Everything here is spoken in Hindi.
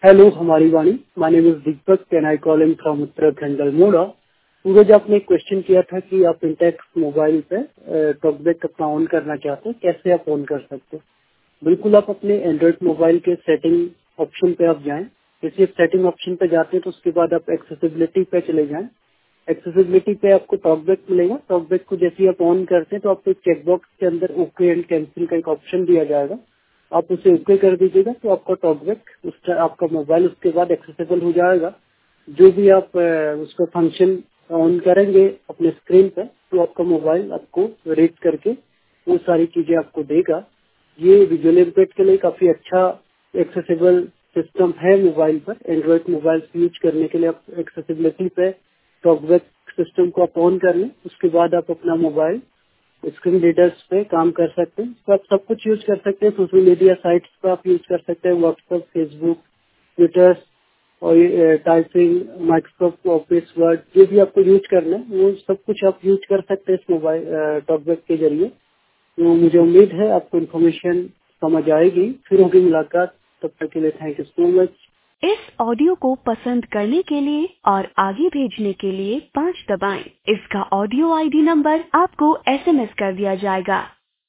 Hello Hamari Vani, my name is Deepak and I call in from Uttarakhand Almora. Suraj, आपने एक क्वेश्चन किया था कि आप इंटेक्स मोबाइल पे टॉकबैक अपना ऑन करना चाहते हैं, कैसे आप ऑन कर सकते हैं। बिल्कुल, आप अपने एंड्रॉइड मोबाइल के सेटिंग ऑप्शन पे आप जाएं। जैसे सेटिंग ऑप्शन पे जाते हैं तो उसके बाद आप एक्सेसिबिलिटी पे चले जाएं। एक्सेसिबिलिटी पे आपको टॉकबैक मिलेगा। टॉकबैक को जैसे ही आप ऑन करते हैं तो आपको एक चेकबॉक्स के अंदर ओके एंड कैंसिल का एक ऑप्शन दिया जाएगा। आप उसे ओके कर दीजिएगा तो आपका टॉकबैक आपका मोबाइल उसके बाद एक्सेसिबल हो जाएगा। जो भी आप उसका फंक्शन ऑन करेंगे अपने स्क्रीन पे तो आपका मोबाइल आपको रीड करके वो सारी चीजें आपको देगा। ये विजुअल इम्पैक्ट के लिए काफी अच्छा एक्सेसिबल सिस्टम है मोबाइल पर। एंड्रॉइड मोबाइल यूज करने के लिए आप एक्सेसिबिलिटी पे टॉकबैक सिस्टम को आप ऑन कर लें, उसके बाद आप अपना मोबाइल स्क्रीन रीडर्स पे काम कर सकते हैं। तो आप सब कुछ यूज कर सकते हैं। सोशल मीडिया साइट्स पे आप यूज कर सकते हैं, व्हाट्सएप, फेसबुक, ट्विटर और टाइपिंग, माइक्रोसॉफ्ट ऑफिस, वर्ड, जो भी आपको यूज करना है वो सब कुछ आप यूज कर सकते हैं इस मोबाइल टॉकबैक के जरिए। तो मुझे उम्मीद है आपको इन्फॉर्मेशन समझ आएगी। फिर होगी मुलाकात, तब तक के लिए थैंक यू सो मच। इस ऑडियो को पसंद करने के लिए और आगे भेजने के लिए 5 दबाएं। इसका ऑडियो आईडी नंबर आपको एसएमएस कर दिया जाएगा।